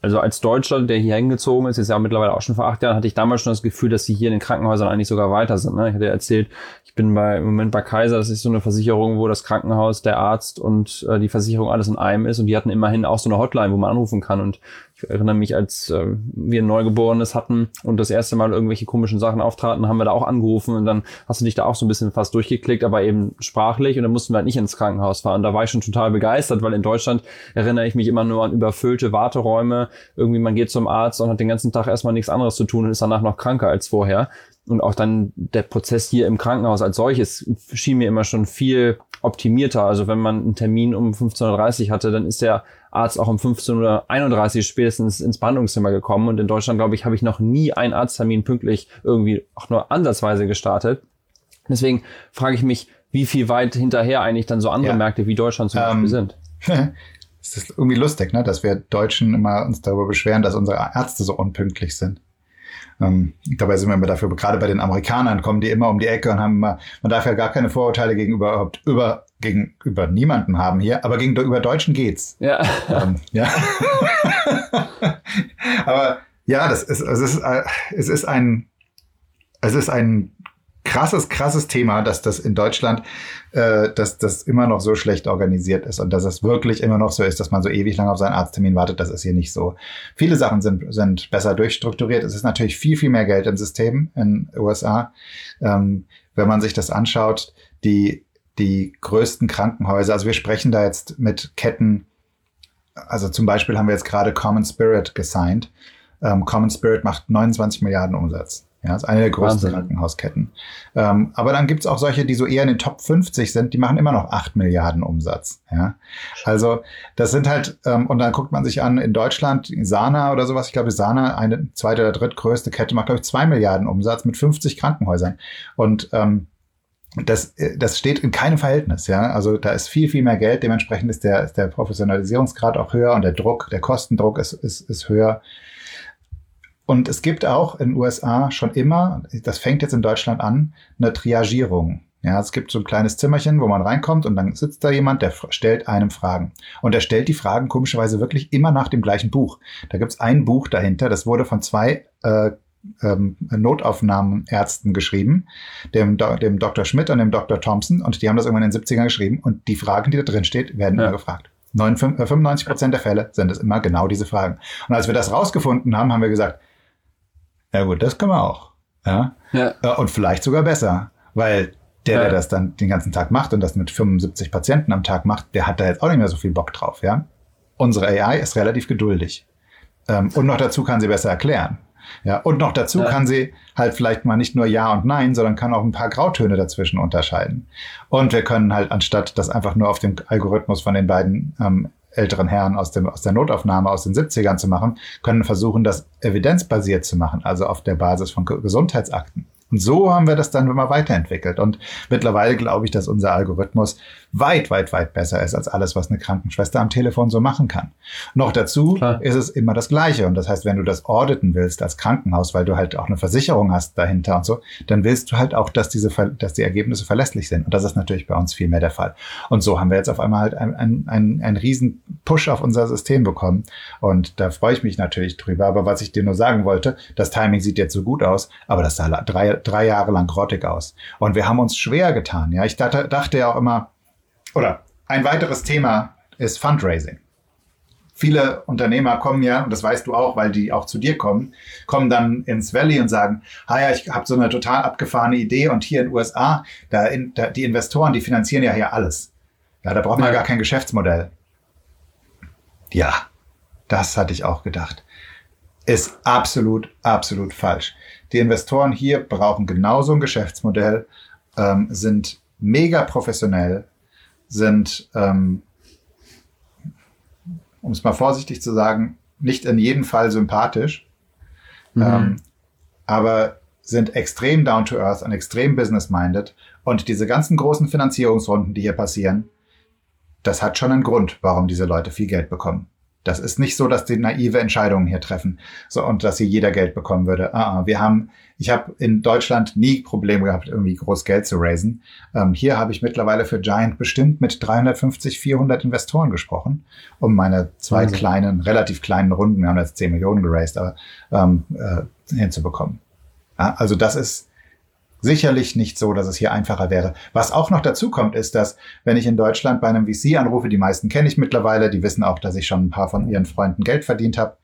also als Deutscher, der hier hingezogen ist ja mittlerweile auch schon vor 8 Jahren, hatte ich damals schon das Gefühl, dass sie hier in den Krankenhäusern eigentlich sogar weiter sind. Ne? Ich hatte ja erzählt, ich bin im Moment bei Kaiser, das ist so eine Versicherung, wo das Krankenhaus, der Arzt und die Versicherung alles in einem ist und die hatten immerhin auch so eine Hotline, wo man anrufen kann und ich erinnere mich, als wir ein Neugeborenes hatten und das erste Mal irgendwelche komischen Sachen auftraten, haben wir da auch angerufen und dann hast du dich da auch so ein bisschen fast durchgeklickt, aber eben sprachlich und dann mussten wir halt nicht ins Krankenhaus fahren. Und da war ich schon total begeistert, weil in Deutschland erinnere ich mich immer nur an überfüllte Warteräume. Irgendwie man geht zum Arzt und hat den ganzen Tag erstmal nichts anderes zu tun und ist danach noch kranker als vorher. Und auch dann der Prozess hier im Krankenhaus als solches schien mir immer schon viel optimierter. Also wenn man einen Termin um 15.30 Uhr hatte, dann ist der Arzt auch um 15.31 Uhr spätestens ins Behandlungszimmer gekommen. Und in Deutschland, glaube ich, habe ich noch nie einen Arzttermin pünktlich irgendwie auch nur ansatzweise gestartet. Deswegen frage ich mich, wie viel weit hinterher eigentlich dann so andere Märkte wie Deutschland zum Beispiel sind. Es ist irgendwie lustig, ne, dass wir Deutschen immer uns darüber beschweren, dass unsere Ärzte so unpünktlich sind. Dabei sind wir immer dafür, gerade bei den Amerikanern kommen die immer um die Ecke und haben immer, man darf ja gar keine Vorurteile gegenüber niemanden haben hier, aber gegenüber Deutschen geht's. Ja. Ja. Aber ja, es ist ein krasses Thema, dass das in Deutschland, dass das immer noch so schlecht organisiert ist und dass es wirklich immer noch so ist, dass man so ewig lange auf seinen Arzttermin wartet. Das ist hier nicht so. Viele Sachen sind besser durchstrukturiert. Es ist natürlich viel, viel mehr Geld im System in den USA. Wenn man sich das anschaut, die größten Krankenhäuser, also wir sprechen da jetzt mit Ketten, also zum Beispiel haben wir jetzt gerade Common Spirit gesigned. Common Spirit macht 29 Milliarden Umsatz. Ja, ist eine der größten Krankenhausketten. Aber dann gibt's auch solche, die so eher in den Top 50 sind, die machen immer noch 8 Milliarden Umsatz. Ja, also das sind halt, und dann guckt man sich an, in Deutschland, Sana oder sowas, ich glaube, Sana, eine zweite oder drittgrößte Kette, macht, glaube ich, 2 Milliarden Umsatz mit 50 Krankenhäusern. Und das steht in keinem Verhältnis, ja. Also da ist viel, viel mehr Geld. Dementsprechend ist der Professionalisierungsgrad auch höher und der Kostendruck ist höher. Und es gibt auch in den USA schon immer, das fängt jetzt in Deutschland an, eine Triagierung. Ja, es gibt so ein kleines Zimmerchen, wo man reinkommt und dann sitzt da jemand, der stellt einem Fragen. Und er stellt die Fragen komischerweise wirklich immer nach dem gleichen Buch. Da gibt's ein Buch dahinter, das wurde von 2 Notaufnahmenärzten geschrieben, dem Dr. Schmidt und dem Dr. Thompson. Und die haben das irgendwann in den 70ern geschrieben. Und die Fragen, die da drin steht, werden immer gefragt. 95% der Fälle sind es immer genau diese Fragen. Und als wir das rausgefunden haben, haben wir gesagt, ja gut, das können wir auch. Ja? Und vielleicht sogar besser, weil der das dann den ganzen Tag macht und das mit 75 Patienten am Tag macht, der hat da jetzt auch nicht mehr so viel Bock drauf. Ja? Unsere AI ist relativ geduldig. Und noch dazu kann sie besser erklären. Ja, und noch dazu kann sie halt vielleicht mal nicht nur Ja und Nein, sondern kann auch ein paar Grautöne dazwischen unterscheiden. Und wir können halt, anstatt das einfach nur auf dem Algorithmus von den beiden älteren Herren aus der Notaufnahme aus den 70ern zu machen, können versuchen, das evidenzbasiert zu machen, also auf der Basis von Gesundheitsakten. Und so haben wir das dann immer weiterentwickelt. Und mittlerweile glaube ich, dass unser Algorithmus weit, weit, weit besser ist als alles, was eine Krankenschwester am Telefon so machen kann. Noch dazu ist es immer das Gleiche. Und das heißt, wenn du das auditen willst als Krankenhaus, weil du halt auch eine Versicherung hast dahinter und so, dann willst du halt auch, dass die Ergebnisse verlässlich sind. Und das ist natürlich bei uns viel mehr der Fall. Und so haben wir jetzt auf einmal halt einen riesen Push auf unser System bekommen. Und da freue ich mich natürlich drüber. Aber was ich dir nur sagen wollte, das Timing sieht jetzt so gut aus, aber das sah drei Jahre lang grottig aus. Und wir haben uns schwer getan. Ja, ich dachte ja auch immer, oder ein weiteres Thema ist Fundraising. Viele Unternehmer kommen ja, und das weißt du auch, weil die auch zu dir kommen dann ins Valley und sagen, ich habe so eine total abgefahrene Idee und hier in den USA, die Investoren, die finanzieren ja hier alles. Ja, da braucht man gar kein Geschäftsmodell. Ja, das hatte ich auch gedacht. Ist absolut, absolut falsch. Die Investoren hier brauchen genauso ein Geschäftsmodell, sind mega professionell, sind, um es mal vorsichtig zu sagen, nicht in jedem Fall sympathisch, aber sind extrem down to earth und extrem business-minded. Und diese ganzen großen Finanzierungsrunden, die hier passieren, das hat schon einen Grund, warum diese Leute viel Geld bekommen. Das ist nicht so, dass die naive Entscheidungen hier treffen, so, und dass hier jeder Geld bekommen würde. Ich habe in Deutschland nie Probleme gehabt, irgendwie groß Geld zu raisen. Hier habe ich mittlerweile für Giant bestimmt mit 350, 400 Investoren gesprochen, um meine zwei relativ kleinen Runden, wir haben jetzt 10 Millionen geraced, aber hinzubekommen. Ja, also das ist sicherlich nicht so, dass es hier einfacher wäre. Was auch noch dazu kommt, ist, dass wenn ich in Deutschland bei einem VC anrufe, die meisten kenne ich mittlerweile, die wissen auch, dass ich schon ein paar von ihren Freunden Geld verdient habe.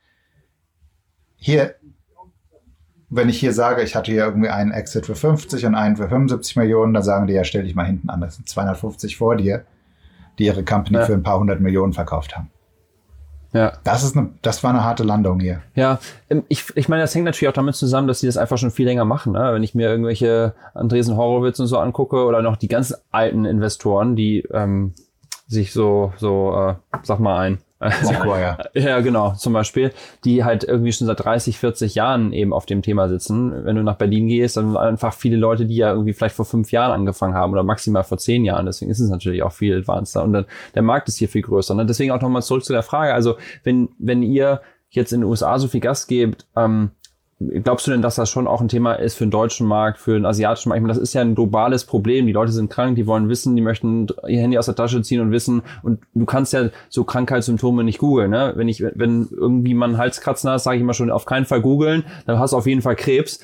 Hier, wenn ich hier sage, ich hatte hier irgendwie einen Exit für 50 und einen für 75 Millionen, dann sagen die, ja, stell dich mal hinten an, das sind 250 vor dir, die ihre Company für ein paar 100 Millionen verkauft haben. Ja. Das war eine harte Landung hier. Ja, ich meine, das hängt natürlich auch damit zusammen, dass sie das einfach schon viel länger machen. Ne? Wenn ich mir irgendwelche Andreessen Horowitz und so angucke oder noch die ganz alten Investoren, die sich sag mal ein. Sequoia. Ja, genau, zum Beispiel, die halt irgendwie schon seit 30, 40 Jahren eben auf dem Thema sitzen. Wenn du nach Berlin gehst, dann einfach viele Leute, die ja irgendwie vielleicht vor 5 Jahren angefangen haben oder maximal vor 10 Jahren. Deswegen ist es natürlich auch viel advanceder und dann, der Markt ist hier viel größer. Und deswegen auch nochmal zurück zu der Frage. Also, wenn ihr jetzt in den USA so viel Gas gebt, glaubst du denn, dass das schon auch ein Thema ist für den deutschen Markt, für den asiatischen Markt? Ich meine, das ist ja ein globales Problem. Die Leute sind krank, die wollen wissen, die möchten ihr Handy aus der Tasche ziehen und wissen. Und du kannst ja so Krankheitssymptome nicht googeln, ne? Wenn irgendwie mal einen Halskratzen hast, sage ich immer schon, auf keinen Fall googeln, dann hast du auf jeden Fall Krebs.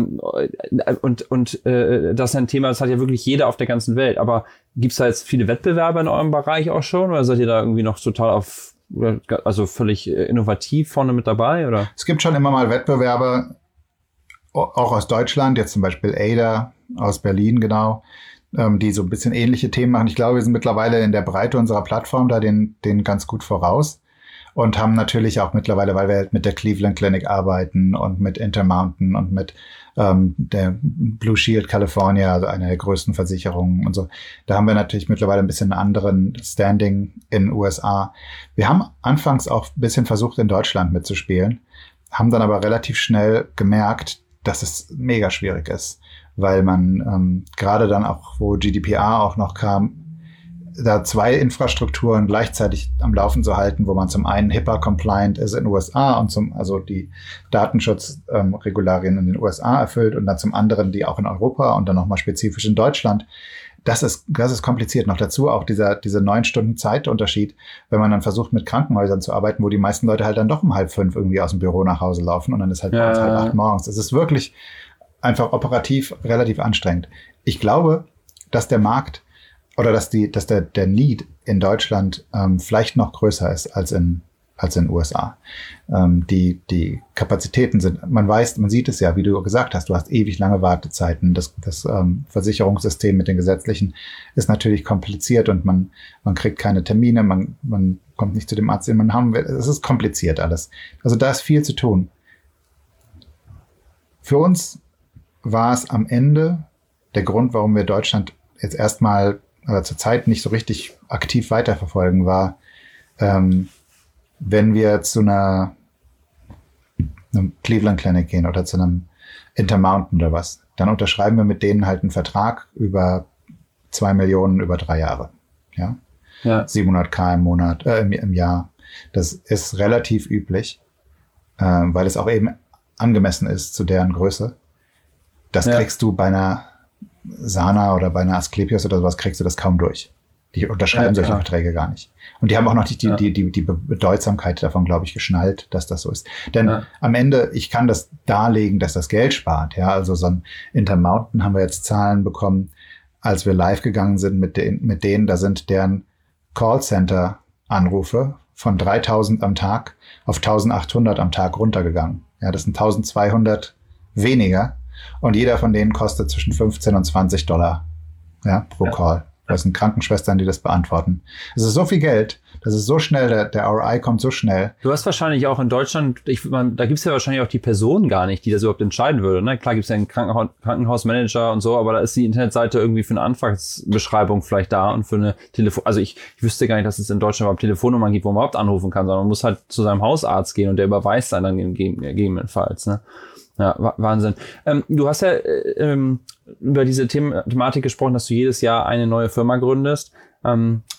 Das ist ein Thema, das hat ja wirklich jeder auf der ganzen Welt. Aber gibt's da jetzt viele Wettbewerber in eurem Bereich auch schon? Oder seid ihr da irgendwie noch total also völlig innovativ vorne mit dabei, oder? Es gibt schon immer mal Wettbewerbe, auch aus Deutschland, jetzt zum Beispiel Ada aus Berlin, genau, die so ein bisschen ähnliche Themen machen. Ich glaube, wir sind mittlerweile in der Breite unserer Plattform da den ganz gut voraus und haben natürlich auch mittlerweile, weil wir halt mit der Cleveland Clinic arbeiten und mit Intermountain und mit der Blue Shield California, also einer der größten Versicherungen und so. Da haben wir natürlich mittlerweile ein bisschen einen anderen Standing in den USA. Wir haben anfangs auch ein bisschen versucht, in Deutschland mitzuspielen, haben dann aber relativ schnell gemerkt, dass es mega schwierig ist, weil man gerade dann auch, wo GDPR auch noch kam, da 2 Infrastrukturen gleichzeitig am Laufen zu halten, wo man zum einen HIPAA-compliant ist in den USA und also die Datenschutzregularien in den USA erfüllt und dann zum anderen die auch in Europa und dann nochmal spezifisch in Deutschland. Das ist kompliziert. Noch dazu auch diese 9 Stunden Zeitunterschied, wenn man dann versucht, mit Krankenhäusern zu arbeiten, wo die meisten Leute halt dann doch um 4:30 irgendwie aus dem Büro nach Hause laufen und dann ist halt 7:30 morgens. Es ist wirklich einfach operativ relativ anstrengend. Ich glaube, dass der Markt oder dass der Need in Deutschland vielleicht noch größer ist als in den USA. Die Kapazitäten sind, man sieht es ja, wie du gesagt hast, du hast ewig lange Wartezeiten. Das Versicherungssystem mit den gesetzlichen ist natürlich kompliziert und man kriegt keine Termine, man kommt nicht zu dem Arzt, den man haben will. Es ist kompliziert alles. Also da ist viel zu tun. Für uns war es am Ende der Grund, warum wir Deutschland jetzt erstmal oder zur Zeit nicht so richtig aktiv weiterverfolgen, war, wenn wir zu einem Cleveland Clinic gehen oder zu einem Intermountain oder was, dann unterschreiben wir mit denen halt einen Vertrag über 2 Millionen über 3 Jahre. Ja? 700.000 im Monat, im Jahr. Das ist relativ üblich, weil es auch eben angemessen ist zu deren Größe. Das kriegst du bei einer Sana oder bei einer Asklepios oder sowas, kriegst du das kaum durch. Die unterschreiben solche Verträge gar nicht. Und die haben auch noch nicht die Bedeutsamkeit davon, glaube ich, geschnallt, dass das so ist. Denn am Ende, ich kann das darlegen, dass das Geld spart. Ja, also so ein Intermountain haben wir jetzt Zahlen bekommen, als wir live gegangen sind mit denen, da sind deren Callcenter-Anrufe von 3.000 am Tag auf 1.800 am Tag runtergegangen. Ja, das sind 1.200 weniger. Und jeder von denen kostet zwischen $15 und $20 pro Call. Das sind Krankenschwestern, die das beantworten. Es ist so viel Geld, das ist so schnell, der ROI kommt so schnell. Du hast wahrscheinlich auch in Deutschland, da gibt's ja wahrscheinlich auch die Person gar nicht, die das überhaupt entscheiden würde. Ne? Klar gibt's ja einen Krankenhausmanager und so, aber da ist die Internetseite irgendwie für eine Anfangsbeschreibung vielleicht da und für eine also ich wüsste gar nicht, dass es in Deutschland überhaupt Telefonnummern gibt, wo man überhaupt anrufen kann, sondern man muss halt zu seinem Hausarzt gehen und der überweist einen dann gegebenenfalls. Ne? Ja, Wahnsinn. Du hast ja über diese Thematik gesprochen, dass du jedes Jahr eine neue Firma gründest.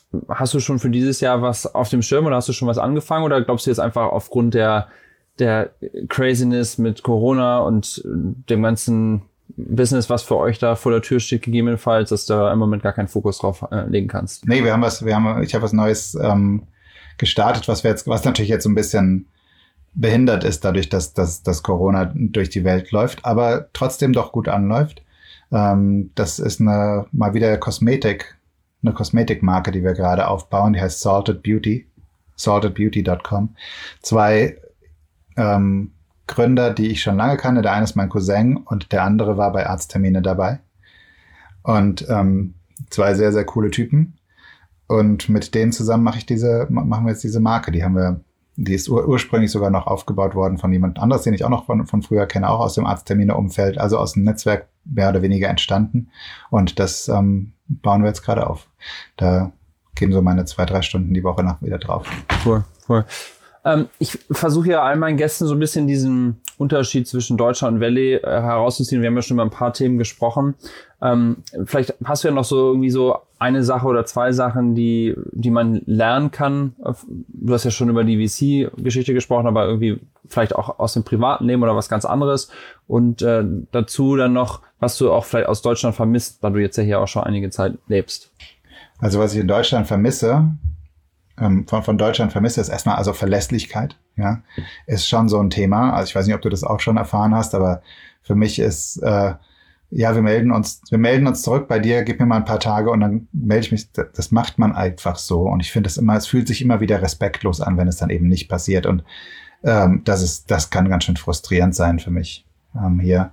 hast du schon für dieses Jahr was auf dem Schirm oder hast du schon was angefangen oder glaubst du jetzt einfach aufgrund der Craziness mit Corona und dem ganzen Business, was für euch da vor der Tür steht, gegebenenfalls, dass du da im Moment gar keinen Fokus drauf legen kannst? Nee, ich habe was Neues gestartet, was natürlich jetzt so ein bisschen behindert ist, dadurch, dass Corona durch die Welt läuft, aber trotzdem doch gut anläuft. Das ist mal wieder eine Kosmetikmarke, die wir gerade aufbauen, die heißt Salted Beauty, saltedbeauty.com. 2 Gründer, die ich schon lange kannte. Der eine ist mein Cousin und der andere war bei Arzttermine dabei. Und 2 sehr, sehr coole Typen. Und mit denen zusammen machen wir jetzt diese Marke. Die ist ursprünglich sogar noch aufgebaut worden von jemand anderes, den ich auch noch von früher kenne, auch aus dem Arzttermine-Umfeld, also aus dem Netzwerk mehr oder weniger entstanden. Und das bauen wir jetzt gerade auf. Da gehen so meine 2-3 Stunden die Woche nach wieder drauf. Cool. Ich versuche ja all meinen Gästen so ein bisschen diesen Unterschied zwischen Deutschland und Valley herauszuziehen. Wir haben ja schon über ein paar Themen gesprochen. Vielleicht hast du ja noch so irgendwie so eine Sache oder 2 Sachen, die man lernen kann. Du hast ja schon über die VC-Geschichte gesprochen, aber irgendwie vielleicht auch aus dem privaten Leben oder was ganz anderes. Und dazu dann noch, was du auch vielleicht aus Deutschland vermisst, da du jetzt ja hier auch schon einige Zeit lebst. Also was ich in Deutschland vermisse, von Deutschland vermisse, ist erstmal also Verlässlichkeit, ja, ist schon so ein Thema. Also ich weiß nicht, ob du das auch schon erfahren hast, aber für mich ist, wir melden uns zurück bei dir, gib mir mal ein paar Tage und dann melde ich mich. Das macht man einfach so und ich finde es fühlt sich immer wieder respektlos an, wenn es dann eben nicht passiert und das kann ganz schön frustrierend sein für mich. Hier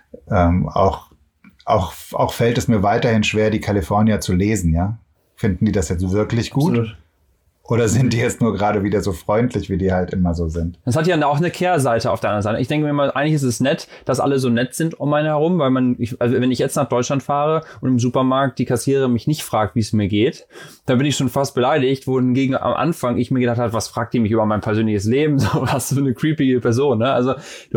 auch fällt es mir weiterhin schwer, die Californier zu lesen, ja. Finden die das jetzt wirklich gut? Absolut. Oder sind die jetzt nur gerade wieder so freundlich, wie die halt immer so sind? Das hat ja auch eine Kehrseite auf der anderen Seite. Ich denke mir mal, eigentlich ist es nett, dass alle so nett sind um einen herum, weil also wenn ich jetzt nach Deutschland fahre und im Supermarkt die Kassiererin mich nicht fragt, wie es mir geht, dann bin ich schon fast beleidigt, wohingegen am Anfang ich mir gedacht habe, was fragt die mich über mein persönliches Leben? So, was für eine creepy Person, ne? Also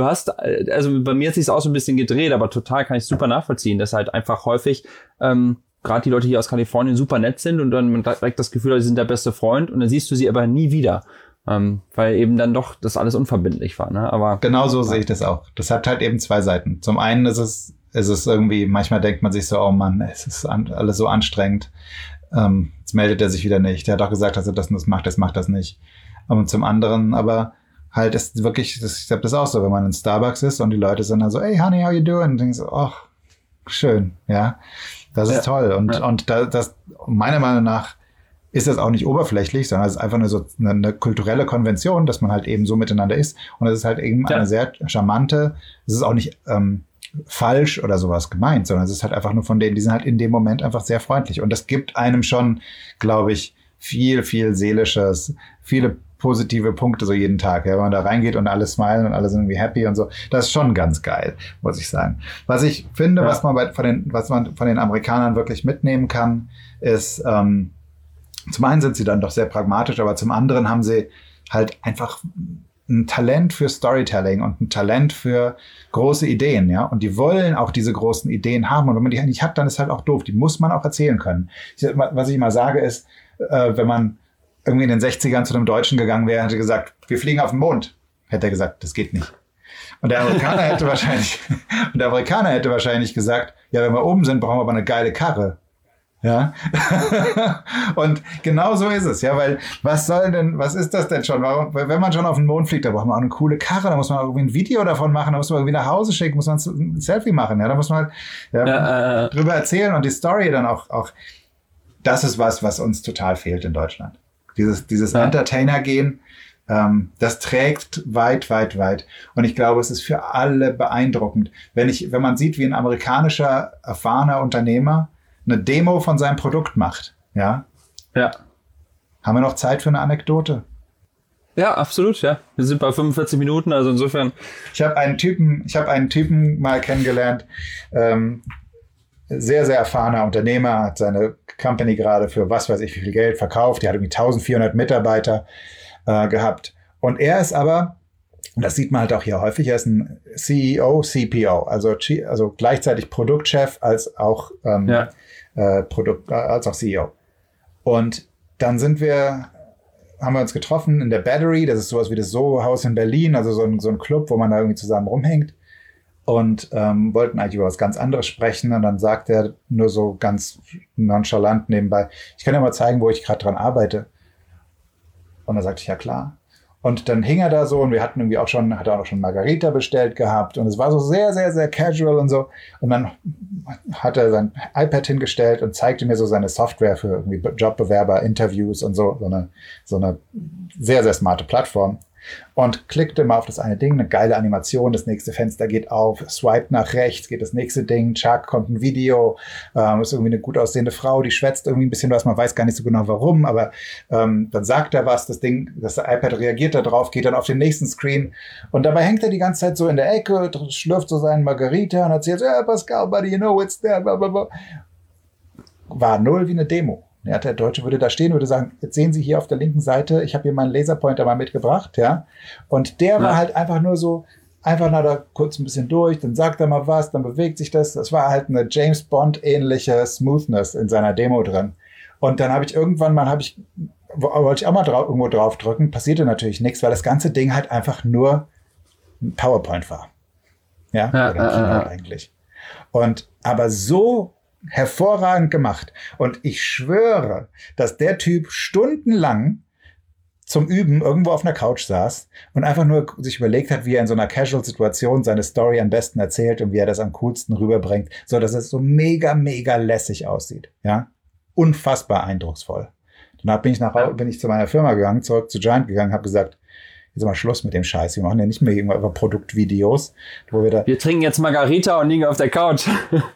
bei mir hat sich auch so ein bisschen gedreht, aber total kann ich super nachvollziehen, dass halt einfach häufig, gerade die Leute hier aus Kalifornien super nett sind und dann man direkt das Gefühl hat, sie sind der beste Freund und dann siehst du sie aber nie wieder, weil eben dann doch das alles unverbindlich war. Ne? Aber genau so sehe ich das auch. Das hat halt eben 2 Seiten. Zum einen ist es irgendwie, manchmal denkt man sich so, oh Mann, es ist alles so anstrengend. Jetzt meldet er sich wieder nicht. Der hat doch gesagt, dass er das und das macht, jetzt macht das nicht. Und zum anderen aber halt ist wirklich, ich glaube das auch so, wenn man in Starbucks ist und die Leute sind dann so, hey honey, how you doing? Und denkst so, ach, schön, ja. Das ist toll. Und das meiner Meinung nach ist das auch nicht oberflächlich, sondern es ist einfach eine kulturelle Konvention, dass man halt eben so miteinander ist. Und es ist halt eben eine sehr charmante, es ist auch nicht falsch oder sowas gemeint, sondern es ist halt einfach nur von denen, die sind halt in dem Moment einfach sehr freundlich. Und das gibt einem schon, glaube ich, viel, viel Seelisches, viele positive Punkte so jeden Tag, ja, wenn man da reingeht und alle smilen und alle sind irgendwie happy und so. Das ist schon ganz geil, muss ich sagen. Was ich finde, was man von den Amerikanern wirklich mitnehmen kann, ist, zum einen sind sie dann doch sehr pragmatisch, aber zum anderen haben sie halt einfach ein Talent für Storytelling und ein Talent für große Ideen, ja. Und die wollen auch diese großen Ideen haben. Und wenn man die nicht hat, dann ist halt auch doof. Die muss man auch erzählen können. Was ich immer sage ist, wenn man irgendwie in den 60ern zu einem Deutschen gegangen wäre, hätte gesagt, wir fliegen auf den Mond. Hätte er gesagt, das geht nicht. Und der Amerikaner hätte wahrscheinlich gesagt, ja, wenn wir oben sind, brauchen wir aber eine geile Karre. Ja. Und genau so ist es, ja, weil was ist das denn schon? Warum, wenn man schon auf den Mond fliegt, da braucht man auch eine coole Karre, da muss man irgendwie ein Video davon machen, da muss man irgendwie nach Hause schicken, muss man ein Selfie machen, ja, da muss man halt drüber erzählen und die Story dann auch, das ist was uns total fehlt in Deutschland. Dieses Entertainer-Gehen, das trägt weit, weit, weit. Und ich glaube, es ist für alle beeindruckend. Wenn man sieht, wie ein amerikanischer, erfahrener Unternehmer eine Demo von seinem Produkt macht, ja. Ja. Haben wir noch Zeit für eine Anekdote? Ja, absolut, ja. Wir sind bei 45 Minuten, also insofern. Ich habe einen Typen mal kennengelernt, sehr, sehr erfahrener Unternehmer, hat seine Company gerade für was weiß ich wie viel Geld verkauft. Die hat irgendwie 1400 Mitarbeiter gehabt. Und er ist aber, und das sieht man halt auch hier häufig, er ist ein CEO, CPO, also gleichzeitig Produktchef als auch als auch CEO. Und dann haben wir uns getroffen in der Battery, das ist sowas wie das Soho-Haus in Berlin, also so ein Club, wo man da irgendwie zusammen rumhängt. Und wollten eigentlich über was ganz anderes sprechen. Und dann sagt er nur so ganz nonchalant nebenbei, ich kann dir mal zeigen, wo ich gerade dran arbeite. Und dann sagte ich, ja klar. Und dann hing er da so und wir hatten irgendwie hat er auch schon Margarita bestellt gehabt. Und es war so sehr, sehr, sehr casual und so. Und dann hat er sein iPad hingestellt und zeigte mir so seine Software für irgendwie Jobbewerber, Interviews und so eine sehr, sehr smarte Plattform. Und klickte mal auf das eine Ding, eine geile Animation, das nächste Fenster geht auf, swipe nach rechts, geht das nächste Ding, tschack, kommt ein Video, ist irgendwie eine gut aussehende Frau, die schwätzt irgendwie ein bisschen was, man weiß gar nicht so genau warum, aber dann sagt er was, das iPad reagiert da drauf, geht dann auf den nächsten Screen und dabei hängt er die ganze Zeit so in der Ecke, schlürft so seinen Margarita und erzählt so, Pascal, buddy, you know it's there, blah, blah, blah. War null wie eine Demo. Ja, der Deutsche würde da stehen, würde sagen, jetzt sehen Sie hier auf der linken Seite, ich habe hier meinen Laserpointer mal mitgebracht, ja. Und der war halt einfach nur so, einfach da kurz ein bisschen durch, dann sagt er mal was, dann bewegt sich das. Das war halt eine James Bond-ähnliche Smoothness in seiner Demo drin. Und dann wollte ich auch mal irgendwo drauf drücken, passierte natürlich nichts, weil das ganze Ding halt einfach nur ein PowerPoint war. Ja, oder eigentlich. Aber so hervorragend gemacht. Und ich schwöre, dass der Typ stundenlang zum Üben irgendwo auf einer Couch saß und einfach nur sich überlegt hat, wie er in so einer Casual-Situation seine Story am besten erzählt und wie er das am coolsten rüberbringt, so dass es so mega, mega lässig aussieht. Ja, unfassbar eindrucksvoll. Danach bin ich zu meiner Firma gegangen, zurück zu Giant gegangen, habe gesagt, jetzt mal Schluss mit dem Scheiß. Wir machen ja nicht mehr irgendwann über Produktvideos, wo wir trinken jetzt Margarita und liegen auf der Couch.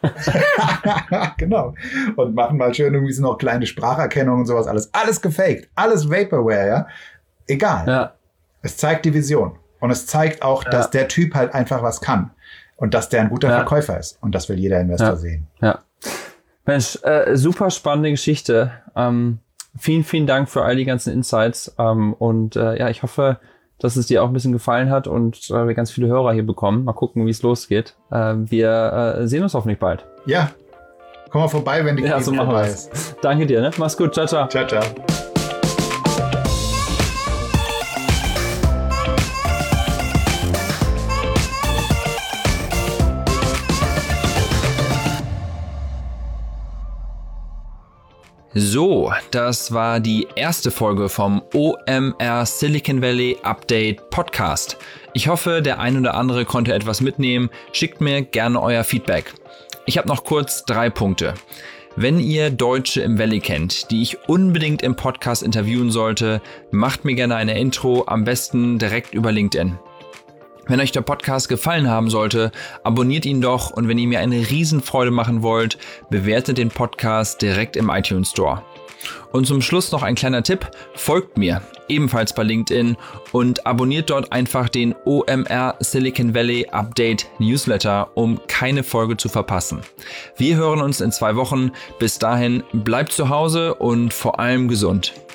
Genau. Und machen mal schön irgendwie so noch kleine Spracherkennung und sowas. Alles gefaked. Alles Vaporware, ja. Egal. Ja. Es zeigt die Vision. Und es zeigt auch, dass der Typ halt einfach was kann. Und dass der ein guter Verkäufer ist. Und das will jeder Investor sehen. Ja. Mensch, super spannende Geschichte. Vielen, vielen Dank für all die ganzen Insights. Ich hoffe, dass es dir auch ein bisschen gefallen hat und wir ganz viele Hörer hier bekommen. Mal gucken, wie es losgeht. Wir sehen uns hoffentlich bald. Ja, komm mal vorbei, wenn die Krise so vorbei ist. Danke dir, ne? Mach's gut. Ciao, ciao. Ciao, ciao. So, das war die erste Folge vom OMR Silicon Valley Update Podcast. Ich hoffe, der ein oder andere konnte etwas mitnehmen. Schickt mir gerne euer Feedback. Ich habe noch kurz 3 Punkte. Wenn ihr Deutsche im Valley kennt, die ich unbedingt im Podcast interviewen sollte, macht mir gerne eine Intro, am besten direkt über LinkedIn. Wenn euch der Podcast gefallen haben sollte, abonniert ihn doch und wenn ihr mir eine Riesenfreude machen wollt, bewertet den Podcast direkt im iTunes Store. Und zum Schluss noch ein kleiner Tipp, folgt mir, ebenfalls bei LinkedIn und abonniert dort einfach den OMR Silicon Valley Update Newsletter, um keine Folge zu verpassen. Wir hören uns in 2 Wochen. Bis dahin, bleibt zu Hause und vor allem gesund.